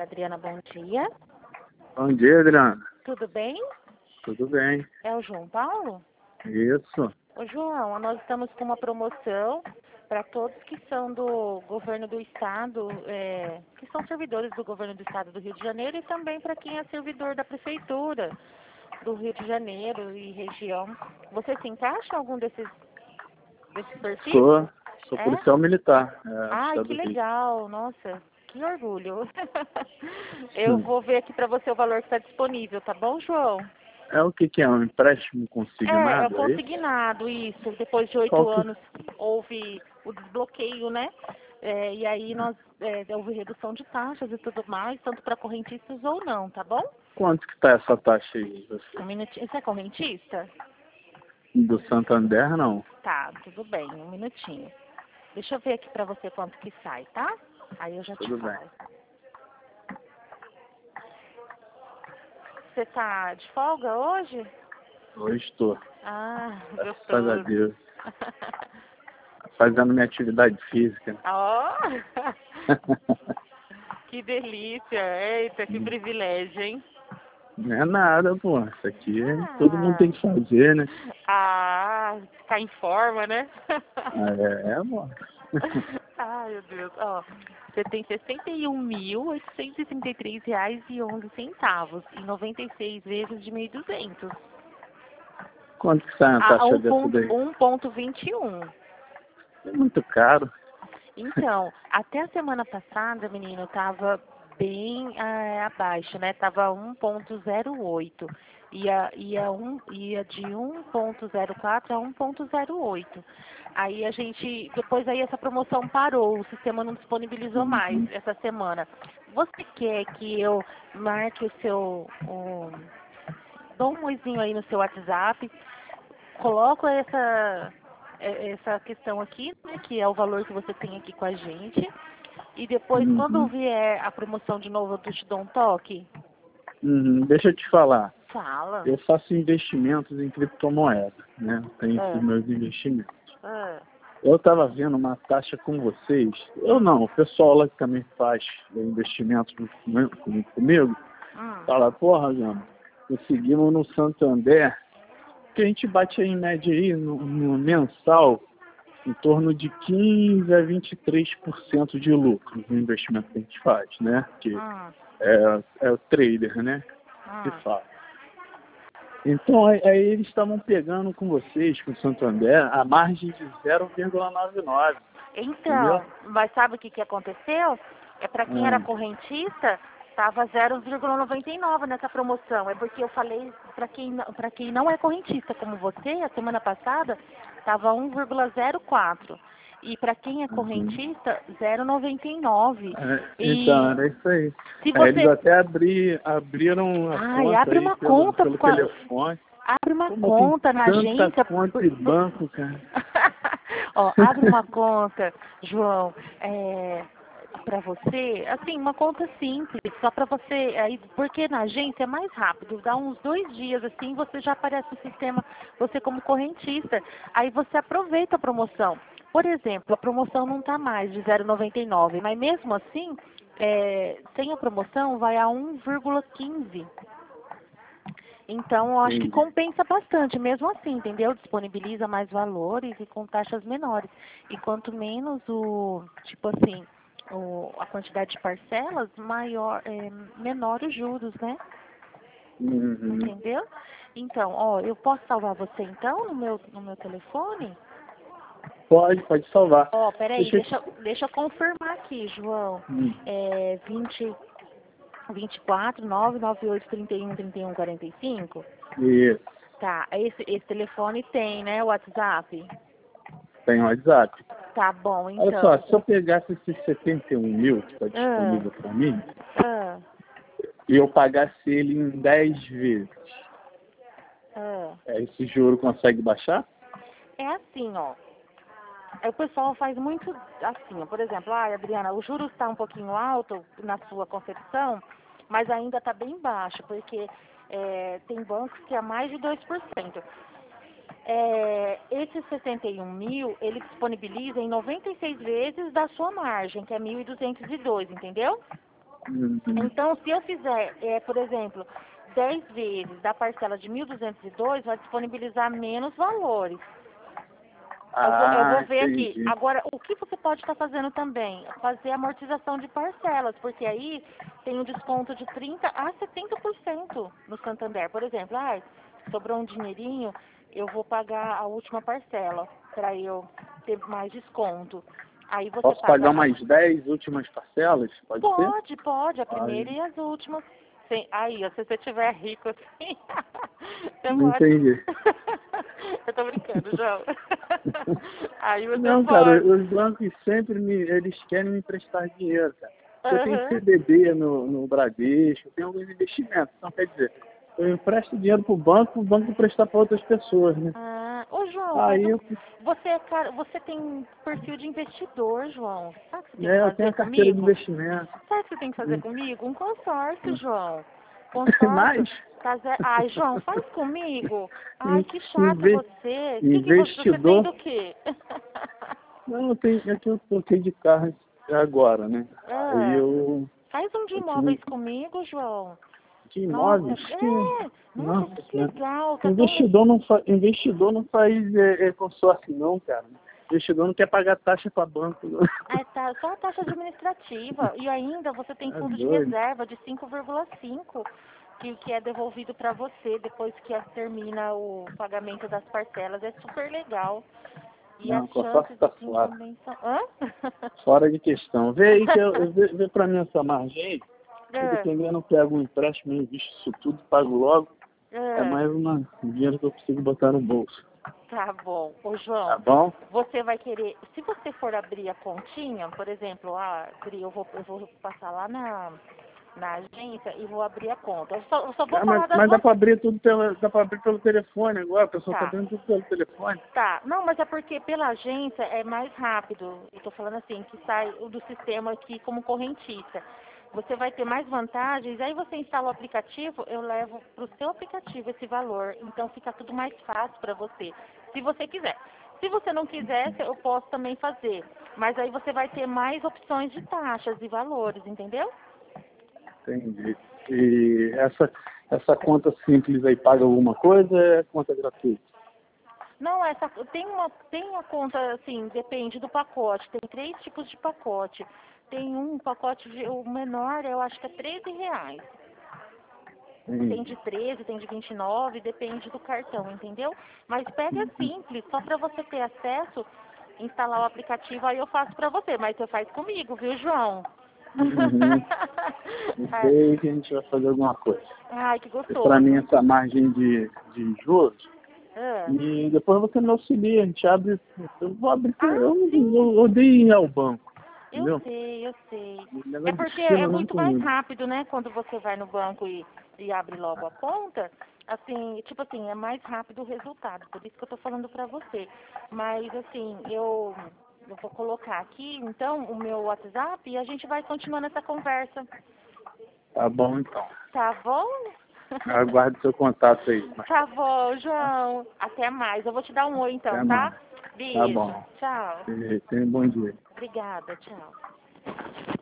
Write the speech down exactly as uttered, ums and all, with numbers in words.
Adriana, bom dia. Bom dia, Adriana. Tudo bem? Tudo bem. É o João Paulo? Isso. Ô, João, nós estamos com uma promoção para todos que são do governo do estado, é, que são servidores do governo do estado do Rio de Janeiro e também para quem é servidor da prefeitura do Rio de Janeiro e região. Você se encaixa em algum desses, desses perfis? Sou, sou É? policial militar. É, do Ai, estado que do Rio. legal, nossa, que orgulho. Eu vou ver aqui para você o valor que está disponível, tá bom, João? É o que que é? Um empréstimo É, é o consignado? É isso? consignado, isso. Depois de oito Qual que... anos houve o desbloqueio, né? É, e aí nós é, houve redução de taxas e tudo mais, tanto para correntistas ou não, tá bom? Quanto que tá essa taxa aí? Um Você? minutinho. Você é correntista? Do Santander, não. Tá, tudo bem, um minutinho. Deixa eu ver aqui para você quanto que sai, tá? Aí eu já te Tudo bem. falo. Você tá de folga hoje? Hoje estou. Ah, Graças a gostoso. Deus. Fazendo minha atividade física. Ó, que delícia. Eita, que privilégio, hein? Não é nada, pô. Isso aqui todo mundo Ah, tem que fazer, né? ah, ficar em forma, né? É, é, pô. Ai, meu Deus. Ó, você tem sessenta e um mil, oitocentos e trinta e três reais e onze centavos e noventa e seis vezes de mil e duzentos. Quanto que sai uma A taxa dessa daí? um ponto vinte e um. É muito caro. Então, até a semana passada, menino, tava bem é, abaixo, né? Tava um ponto zero oito. Ia, ia, um, ia de um ponto zero quatro a um ponto zero oito. Aí a gente, depois aí essa promoção parou, o sistema não disponibilizou mais Uhum. essa semana. Você quer que eu marque o seu, um, dou um oizinho aí no seu WhatsApp, coloco essa, é- essa questão aqui, né, que é o valor que você tem aqui com a gente. E depois, quando Uhum. vier a promoção de novo, eu te dou um toque. Uhum. Deixa eu te falar. Fala. Eu faço investimentos em criptomoeda, né? Tenho esses Ah, meus investimentos. ah, Eu estava vendo uma taxa com vocês. Eu hum, não, o pessoal lá que também faz investimentos comigo, comigo hum. fala, porra, Gama, conseguimos no Santander, que a gente bate aí em média aí no, no mensal em torno de quinze a vinte e três por cento de lucro no investimento que a gente faz, né? Que Hum, é, é o trader, né? Que hum. fala. Então, aí, aí eles estavam pegando com vocês, com o Santander, a margem de zero vírgula noventa e nove, entendeu? Então, mas sabe o que, que aconteceu? É para quem era Ah, correntista, estava zero vírgula noventa e nove nessa promoção. É porque eu falei para quem, para quem não é correntista, como você, a semana passada, estava um vírgula zero quatro. E para quem é uhum. correntista, zero vírgula noventa e nove. É, então, E era isso aí. se Aí eles você... até abri, abriram a Ai, conta abre aí uma pelo, conta pelo com a- telefone. Abre uma Pô, mas tem conta na tanta agência. conta por- de por- banco, cara. Ó, abre uma conta, João, é, para você, assim, uma conta simples, só para você, aí, porque na agência é mais rápido, dá uns dois dias assim, você já aparece no sistema, você como correntista, aí você aproveita a promoção. Por exemplo, a promoção não está mais de zero vírgula noventa e nove, mas mesmo assim, é, sem a promoção vai a um vírgula quinze. Então, eu acho que Entendi. compensa bastante, mesmo assim, entendeu? Disponibiliza mais valores e com taxas menores. E quanto menos o, tipo assim, o, a quantidade de parcelas, maior, é, menor os juros, né? Uhum. Entendeu? Então, ó, eu posso salvar você então no meu, no meu telefone? Pode, pode salvar. Ó, peraí, Deixa eu deixa, te... deixa eu confirmar aqui, João. Hum. É vinte, vinte e quatro, nove nove oito, trinta e um, trinta e um, quarenta e cinco? Isso. Tá, esse, esse telefone tem, né, o WhatsApp? Tem WhatsApp. Tá bom, Olha só, então. se eu pegasse esses setenta e um mil que está Ah, disponível para mim, ah, e eu pagasse ele em dez vezes, ah. é, esse juro consegue baixar? É assim, ó. Aí o pessoal faz muito assim, ó. Por exemplo, ah, Adriana, o juros está um pouquinho alto na sua concepção, mas ainda está bem baixo, porque é, tem bancos que é mais de dois por cento. É, esses sessenta e um mil, ele disponibiliza em noventa e seis vezes da sua margem, que é mil e duzentos e dois, entendeu? Uhum. Então, se eu fizer, é, por exemplo, dez vezes da parcela de mil duzentos e dois, vai disponibilizar menos valores. Eu vou, eu Ah, vou ver aqui. entendi. Agora, o que você pode estar fazendo também? Fazer amortização de parcelas, porque aí tem um desconto de trinta por cento a setenta por cento no Santander. Por exemplo, ah, sobrou um dinheirinho, eu vou pagar a última parcela para eu ter mais desconto. Aí você Posso paga pagar a... mais dez últimas parcelas? Pode ser? Pode, pode, a primeira Ai, e as últimas. Sim. Aí, ó, se você tiver rico assim, você não pode. entendi. Eu tô brincando, João. Aí você Não, cara, pode. os bancos sempre me, eles querem me emprestar dinheiro, cara. Eu tenho Aham. C D B no, no Bradesco, eu tenho alguns investimentos. Então, quer dizer, eu empresto dinheiro pro banco, o banco emprestar para outras pessoas, né? Ah, ô João, mas Aí o- eu, você é cara, você tem perfil de investidor, João. Sabe o que você tem que né, eu tenho fazer a carteira de comigo? investimento. Sabe o que você tem que fazer comigo? Um consórcio, João. Mas, Consórcio. Tá ze- Ai, João, faz comigo. Ai, in- que chato inve- você. O que, que você, você tem investidor, do quê? não, eu tenho, é que eu troquei de carro agora, né? Aí Ah, eu, faz um de eu tinha imóveis comigo, João. de Nossa, imóveis que, é. Nossa, nossa que senhora. legal. Tá tão legal. Investidor não, fa, investidor não faz é, é, consórcio não, cara. Investidor não quer pagar taxa para banco. Não. É, tá, só a taxa administrativa. E ainda você tem É fundo de doido. reserva de cinco vírgula cinco, que, que é devolvido para você depois que termina o pagamento das parcelas. É super legal. E as Não, consórcio chances, tá assim, fora. também são... Hã? Fora de questão. Vê aí que eu, eu vê, vê pra mim essa margem aí. Se É, dependendo, eu não pego um empréstimo, eu invisto isso tudo, pago logo. É é. mais uma, um dinheiro que eu consigo botar no bolso. Tá bom. Ô, Tá João, bom? você vai querer... Se você for abrir a continha, por exemplo, ah, Cri, eu vou, eu vou passar lá na, na agência e vou abrir a conta. Eu só, eu só vou Ah, mas, falar das mas dá vantagens. pra abrir tudo pela, dá pra abrir pelo telefone agora, o pessoal tá Tá. abrindo tudo pelo telefone. Tá, não, mas é porque pela agência é mais rápido. Eu tô falando assim, que sai o do sistema aqui como correntista. Você vai ter mais vantagens, aí você instala o aplicativo, eu levo pro seu aplicativo esse valor. Então fica tudo mais fácil para você, se você quiser. Se você não quiser, eu posso também fazer. Mas aí você vai ter mais opções de taxas e valores, entendeu? Entendi. E essa, essa conta simples aí paga alguma coisa ou é conta gratuita? Não, essa tem uma tem a conta assim, depende do pacote. Tem três tipos de pacote. Tem um pacote de, o menor, eu acho que é treze reais. Tem de Entendi. treze, tem de vinte e nove, depende do cartão, entendeu? Mas pega simples, só para você ter acesso, instalar o aplicativo, aí eu faço para você, mas você faz comigo, viu, João? Uhum. Ai, Sei que a gente vai fazer alguma coisa. ai, que E pra mim gostoso. essa margem de, de juros. Ah, E depois você me auxilia, a gente abre. Eu vou abrir. ah, Eu, sim. eu odeio ir ao banco, Eu entendeu? sei, eu sei. O É negócio de porque é fila não é muito mais comigo. rápido, né? Quando você vai no banco e, e abre logo a conta, assim, tipo assim, é mais rápido o resultado. Por isso que eu tô falando pra você. Mas, assim, eu, eu vou colocar aqui, então, o meu WhatsApp e a gente vai continuando essa conversa. Tá bom então. Tá bom? Aguardo seu contato aí. Tá bom, João. Até mais. Eu vou te dar um oi, então, Até tá? mais. Tá Beijo. bom. Tchau. E tenha um bom dia. Obrigada, tchau.